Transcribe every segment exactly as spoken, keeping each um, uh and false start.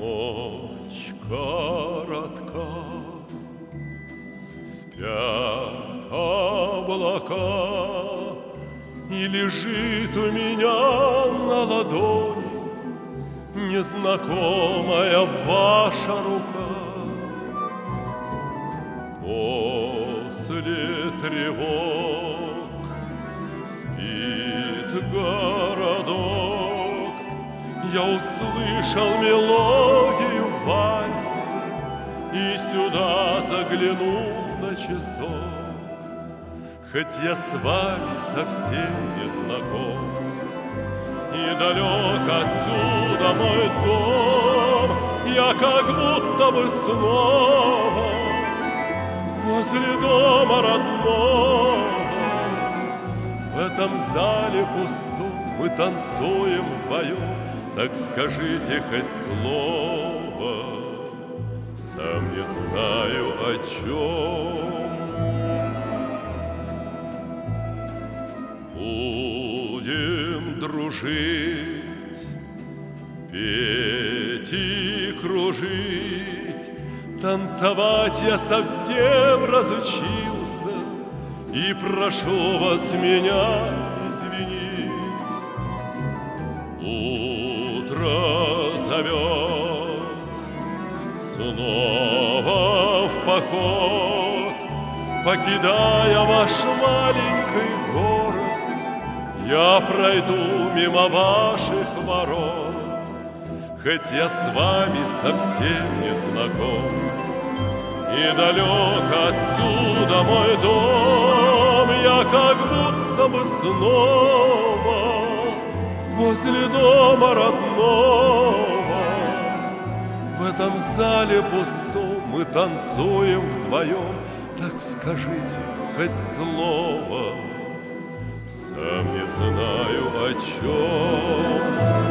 Ночь коротка, спят облака, и лежит у меня на ладони незнакомая ваша рука. После тревог спит городок, я услышал мелодию вальса и сюда заглянул на часок. Хоть я с вами совсем не знаком, и далек отсюда мой дом, я как будто бы снова возле дома родного. В этом зале пустом мы танцуем вдвоем, так скажите хоть слово, сам не знаю о чем. Будем дружить, петь и кружить, танцевать я совсем разучился, и прошу вас меня извинить. Утро зовет снова в поход, покидая ваш маленький город, я пройду мимо ваших ворот. Хоть я с вами совсем не знаком, и далек отсюда мой дом, я как будто бы снова возле дома родного. В этом зале пустом мы танцуем вдвоем, так скажите хоть слово, сам не знаю о чем.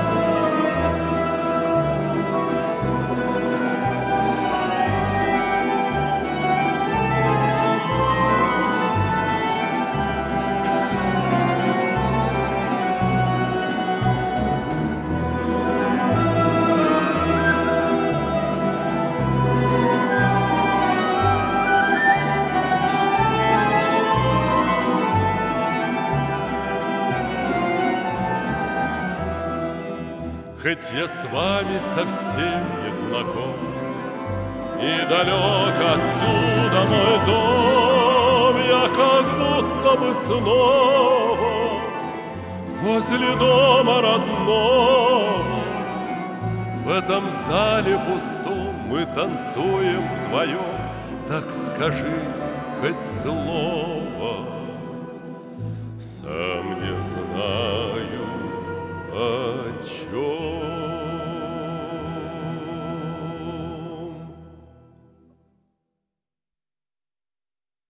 Хоть я с вами совсем не знаком, и далек отсюда мой дом, я как будто бы снова возле дома родного. В этом зале пустом мы танцуем вдвоем, так скажите хоть слово, сам не знаю